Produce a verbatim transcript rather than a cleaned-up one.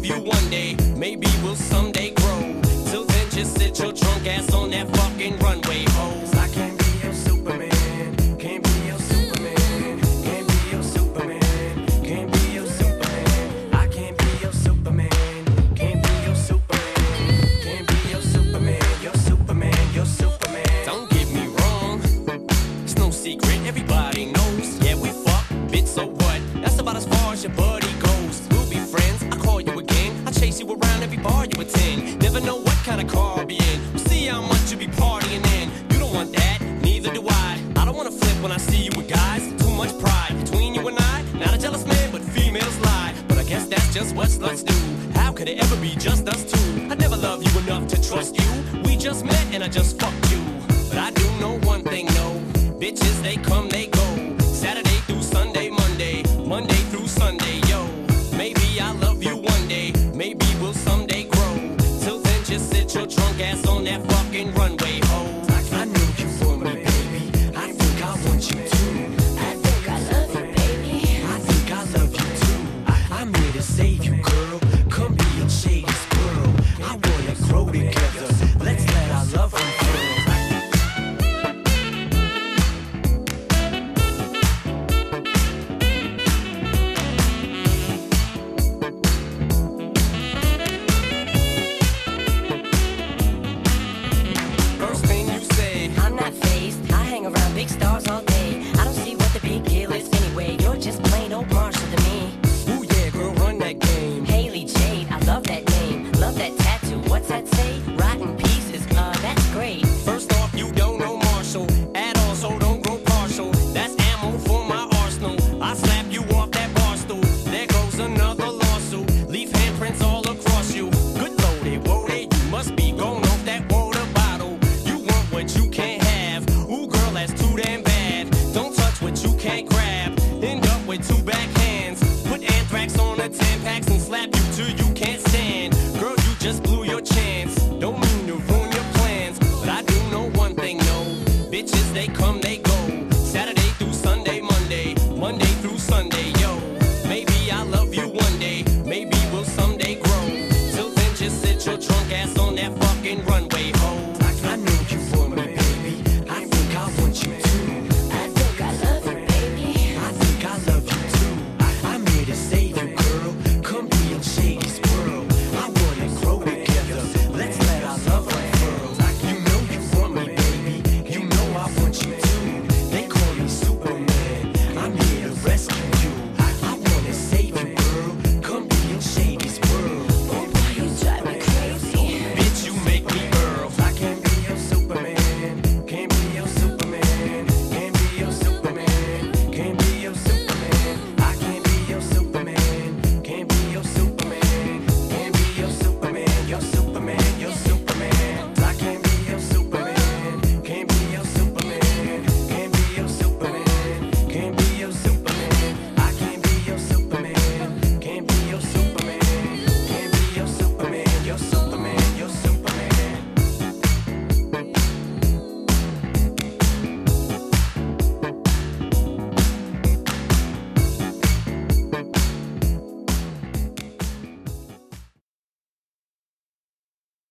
you one day. Maybe we'll someday grow. Till then, just sit your drunk ass on that fucking runway, hoes. I can't be your Superman. Can't be your Superman. Can't be your Superman. Can't be your Superman. I can't be your Superman. Can't be your Superman. Can't be your Superman. Your Superman. Your Superman. Don't get me wrong. It's no secret. Everybody knows. Yeah, we fuck, bitch, so what? That's about as far as your buddy goes. We'll be friends. I call you again. I chase you around every bar you attend. Never know what kind of car I'll be in. We'll see how much you be partying in. You don't want that, neither do I. I don't wanna flip when I see you with guys. Too much pride between you and I. Not a jealous man, but females lie. But I guess that's just what sluts do. How could it ever be just us two? I never loved you enough to trust you. We just met and I just fucked you. But I do know one thing, no. Bitches, they come, they go. Saturday through Sunday, Monday. Monday through Sunday, yo. Maybe I'll love you one day. Maybe we'll someday grow. Till then, just sit your drunk ass on that fucking runway, ho. I know you want me, baby. I think I want you too. I think I love you, baby. I think I love you too. I'm here to save you, girl. Come be a shady squirrel. I wanna grow together. Let's let our love unfurl. Big stars all day. I don't see what the big deal is anyway. You're just plain old Marshall to me. Ooh yeah, girl, run that game. Haley Jade, I love that name. Love that tattoo. What's that say? Rotten pieces. Uh, that's great. First off, you don't know Marshall at all, so don't grow partial. That's ammo for my arsenal. I slap you off that bar stool. There goes another lawsuit. Leave handprints all across you. Good loaded, woaded. You must be going off that water bottle. You want what you can't have. Ooh, girl, that's too damn bad. Don't touch what you can't grab. End up with two backhands. Put anthrax on the Tampax and slap you till you